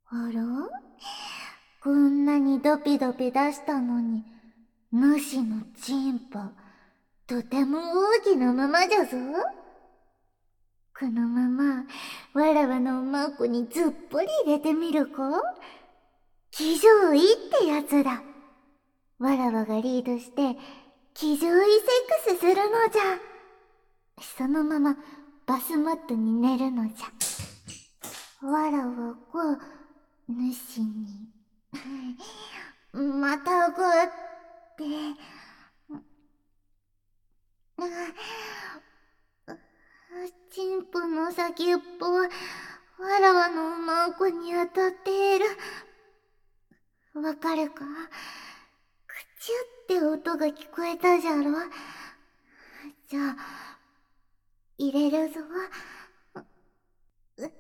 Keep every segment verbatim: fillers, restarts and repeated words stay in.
あら？こんなにドピドピ出したのに、主のチンポ、とても大きなままじゃぞ。このまま、わらわのおまんこにずっぽり入れてみるか？騎乗位ってやつだ。わらわがリードして、騎乗位セックスするのじゃ。そのまま、バスマットに寝るのじゃ。わらわが、主に、またがって、チンポの先っぽは、わらわのおまんこに当たっている。わかるか？くちゅって音が聞こえたじゃろ？じゃあ、入れるぞ。う、う、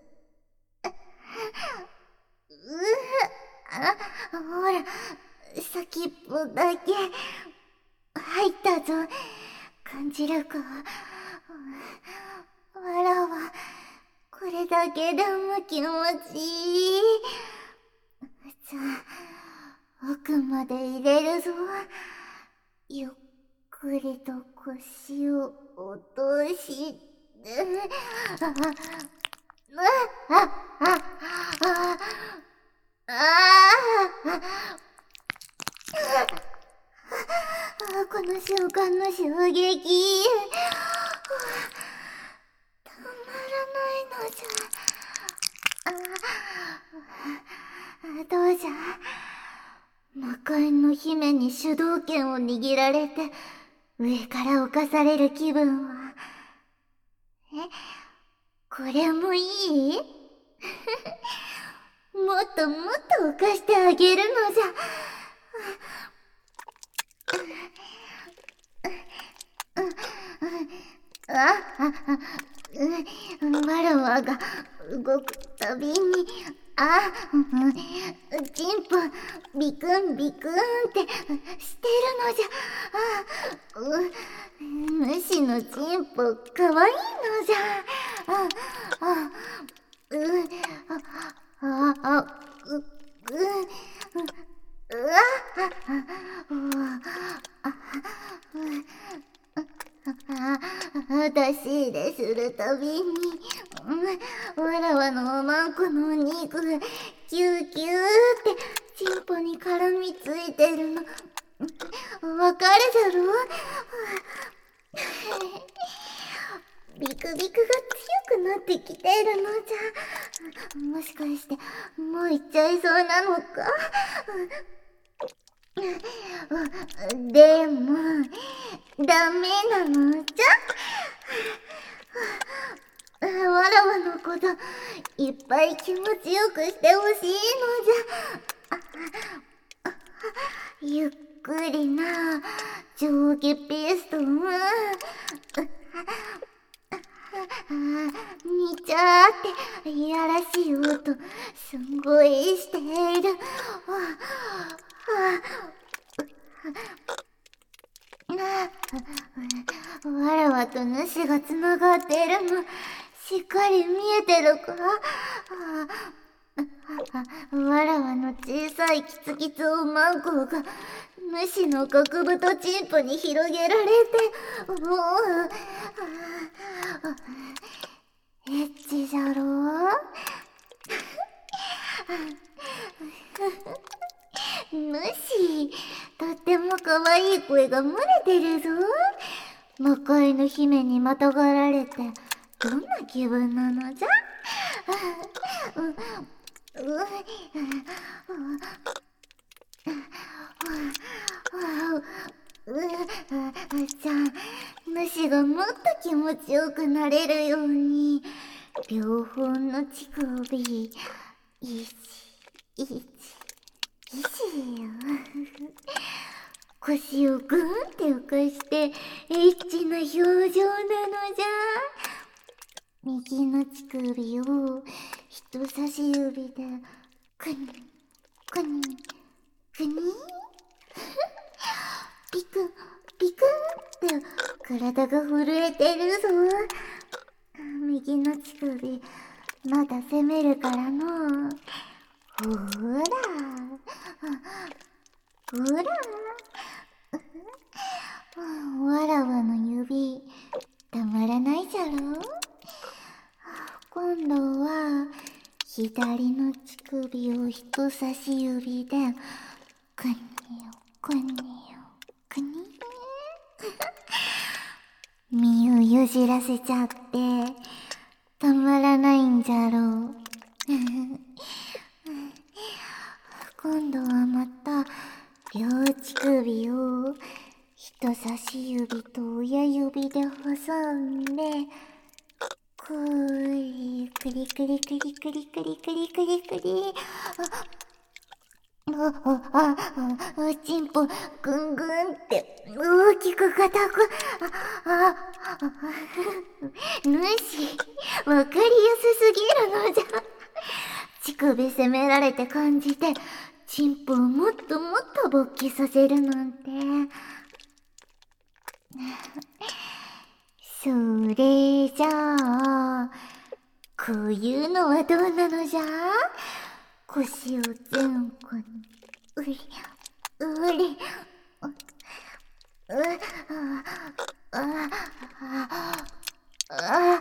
あ、ほら、先っぽだけ、入ったぞ。感じるか？わらわ、これだけでも気持ちいい。じゃあ、奥まで入れるぞ。ゆっくりと腰を落として、あ、あ、あ、あ、あ、あ、あ、この瞬間の衝撃、たまらないのじゃ。あ、どうじゃ？魔界の姫に主導権を握られて、上から侵される気分は。え、これもいい？もっともっと犯してあげるのじゃ。あ、あ、あ、う、わらわが動くたびに、あ、チンポ、ビクンビクンってしてるのじゃ。あ、う、主のチンポ、かわいいのじゃ。あ、あ、う、あ、あ、あ、う、う、うわ、あ、あ、あ、出し入れするたびに、わらわのおまんこのお肉がキューキューってチンポに絡みついてるの、わかるじゃろ？ビクビクが強くなってきてるのじゃ。もしかしてもう行っちゃいそうなのか？でもダメなのじゃ。わらわのこといっぱい気持ちよくしてほしいのじゃ。ゆっくりな上下ピストン、にちゃーっていやらしい音すんごいしている。わらわと主がつながっているのしっかり見えてるか？わらわの小さいキツキツおまんこが主の極太チンポに広げられて、もうエッチじゃろう？主、とっても可愛い声が漏れてるぞ。魔界の姫にまたがられてどんな気分なのじゃ？じゃあ、主がもっと気持ちよくなれるように、両方の乳首、いち、いち、いちよ。腰をグーンって浮かしてエッチな表情なのじゃ。右の乳首を人差し指でくにくにくにピクンピクンって体が震えてるぞ。右の乳首まだ攻めるからの。 ほら、ほら、わらわの指、たまらないじゃろ。今度は、左の乳首を人差し指で、くによ、くによ、くに身をよじらせちゃって、たまらないんじゃろう。今度はまた、両乳首を、人差し指と親指で挟んで、くりくりくりくりくりくりくりくりくり。あ、あ、あ、あ、ちんぽ、ぐんぐんって大きく硬く、あ、あ、主、わかりやすすぎるのじゃ。乳首責められて感じて、ちんぽをもっともっと勃起させるなんて。それじゃあ、こういうのはどうなのじゃ？腰を前後に、うり、うり、う、う、あ、あ、あ、あ、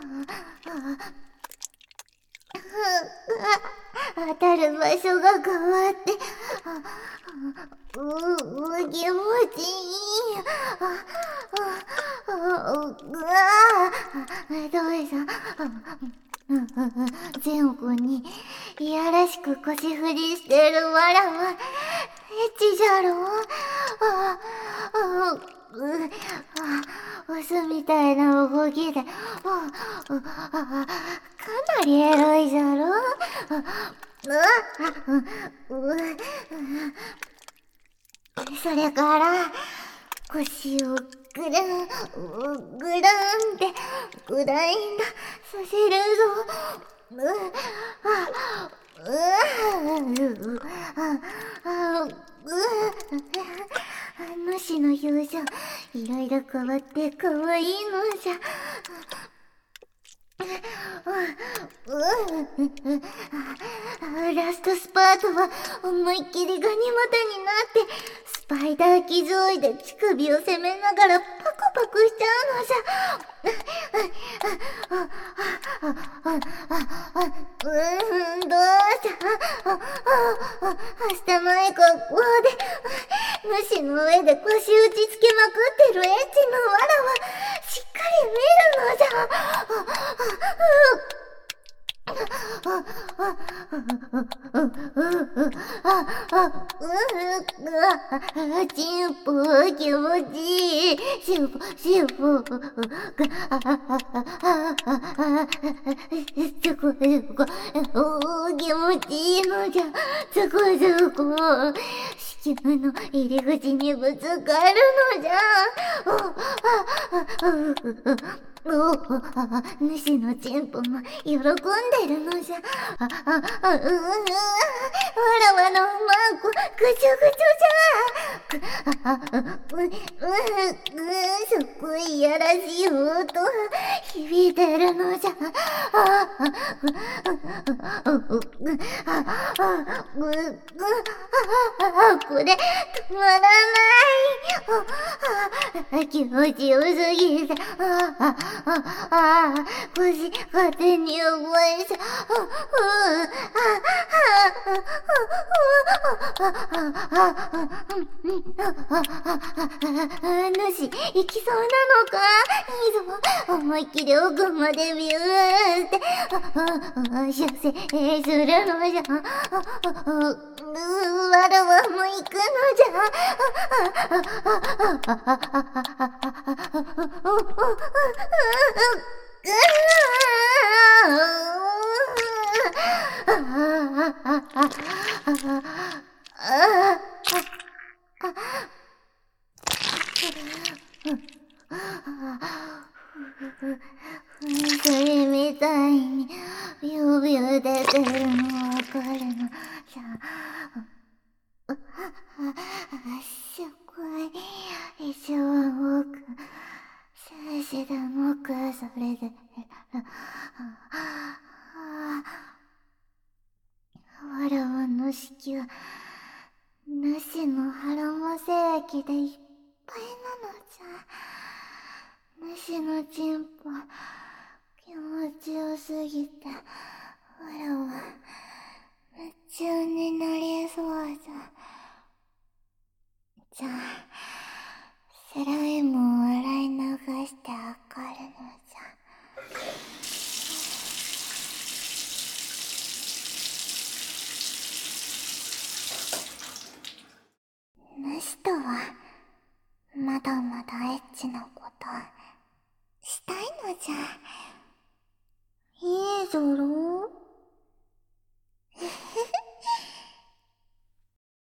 当たる場所が変わって、う、う、気持ちいい。あ、あ、あ、うわぁ、どうぞ。前後に、いやらしく腰振りしてるわらは、エッチじゃろう。あ、あ、う、あ、オスみたいな動きで、あ、あ、かなりエロいじゃろう。あ、う、う、それから、腰をぐるん、ぐるんってグラインドさせるぞ。う、あ、う、あ、う、主の表情、いろいろ変わって可愛いのじゃ。ラストスパートは思いっきりガニ股になって、スパイダーキゾーイで乳首を攻めながらパクパクしちゃうのじゃ。うーん、どうじゃ。明日前格好で、主の上で腰打ちつけまくってるエッチのわらは、しっかり見るのじゃ。チンポ気持ちいい。シュポシュポそこそこおー気持ちいいのじゃ。そこそこ子宮の入り口にぶつかるのじゃ。おお、主のチンポも喜んでるのじゃ。あ、あ、あ、うー、わらわのマンコ、ぐちょぐちょじゃ。あ、あ、う、う、う、すっごいいやらしい音、響いてるのじゃ。あ、あ、う、う、う、う、あ、あ、ぐ、ぐ、あ、これ、止まらない。あ、気持ちよすぎて、あ、あ、あ、あ、腰勝手に動いちゃう。主、行きそうなのか？いいぞ。思いっきり奥までビューって、射精するのじゃ。わらわも行くのじゃ。それみたいにビュービュー出てるのわかるのじゃ。すごい。一生は僕、精子で僕それで、わらわの子宮、主の腹魔精液でいっぱいなのじゃ。主のチンポ、気持ちよすぎて、わらわ、夢中になりそうじゃ。じゃあ、スライムを洗い流してあかるのじゃ。主とは、まだまだエッチなこと、したいのじゃ。いいじゃろう？